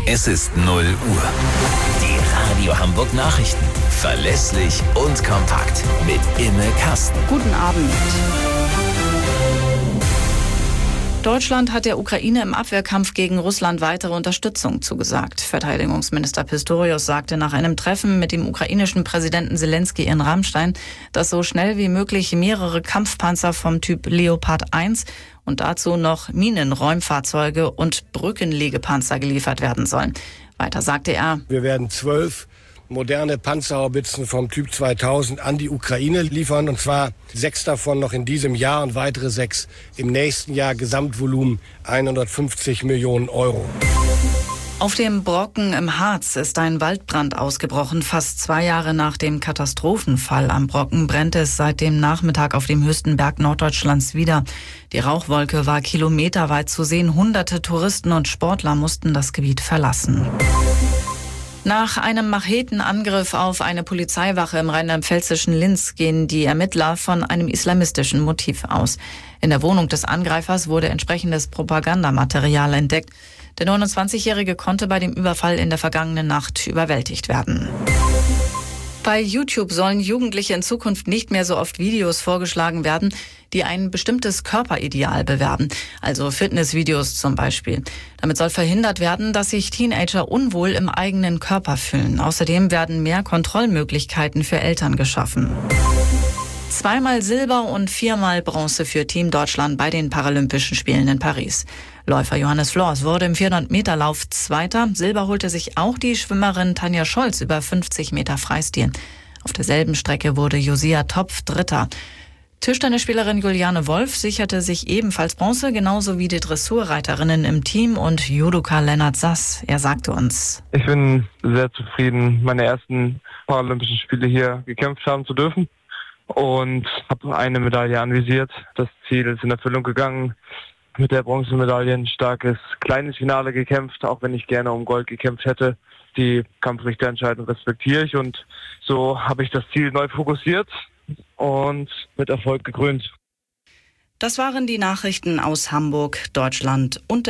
Es ist 0 Uhr. Die Radio Hamburg Nachrichten. Verlässlich und kompakt. Mit Imme Kasten. Guten Abend. Deutschland hat der Ukraine im Abwehrkampf gegen Russland weitere Unterstützung zugesagt. Verteidigungsminister Pistorius sagte nach einem Treffen mit dem ukrainischen Präsidenten Selenskyj in Ramstein, dass so schnell wie möglich mehrere Kampfpanzer vom Typ Leopard 1 und dazu noch Minenräumfahrzeuge und Brückenlegepanzer geliefert werden sollen. Weiter sagte er: Wir werden 12 moderne Panzerhaubitzen vom Typ 2000 an die Ukraine liefern, und zwar 6 davon noch in diesem Jahr und weitere 6 im nächsten Jahr. Gesamtvolumen 150 Millionen Euro. Auf dem Brocken im Harz ist ein Waldbrand ausgebrochen. Fast 2 Jahre nach dem Katastrophenfall am Brocken brennt es seit dem Nachmittag auf dem höchsten Berg Norddeutschlands wieder. Die Rauchwolke war kilometerweit zu sehen. Hunderte Touristen und Sportler mussten das Gebiet verlassen. Nach einem Machetenangriff auf eine Polizeiwache im rheinland-pfälzischen Linz gehen die Ermittler von einem islamistischen Motiv aus. In der Wohnung des Angreifers wurde entsprechendes Propagandamaterial entdeckt. Der 29-Jährige konnte bei dem Überfall in der vergangenen Nacht überwältigt werden. Bei YouTube sollen Jugendliche in Zukunft nicht mehr so oft Videos vorgeschlagen werden, die ein bestimmtes Körperideal bewerben, also Fitnessvideos zum Beispiel. Damit soll verhindert werden, dass sich Teenager unwohl im eigenen Körper fühlen. Außerdem werden mehr Kontrollmöglichkeiten für Eltern geschaffen. 2-mal Silber und 4-mal Bronze für Team Deutschland bei den Paralympischen Spielen in Paris. Läufer Johannes Flors wurde im 400-Meter-Lauf Zweiter. Silber holte sich auch die Schwimmerin Tanja Scholz über 50 Meter Freistil. Auf derselben Strecke wurde Josia Topf Dritter. Tischtennisspielerin Juliane Wolf sicherte sich ebenfalls Bronze, genauso wie die Dressurreiterinnen im Team und Judoka Lennart Sass. Er sagte uns: Ich bin sehr zufrieden, meine ersten Paralympischen Spiele hier gekämpft haben zu dürfen. Und habe eine Medaille anvisiert. Das Ziel ist in Erfüllung gegangen. Mit der Bronzemedaille ein starkes, kleines Finale gekämpft, auch wenn ich gerne um Gold gekämpft hätte. Die Kampfrichterentscheidung respektiere ich, und so habe ich das Ziel neu fokussiert und mit Erfolg gekrönt. Das waren die Nachrichten aus Hamburg, Deutschland und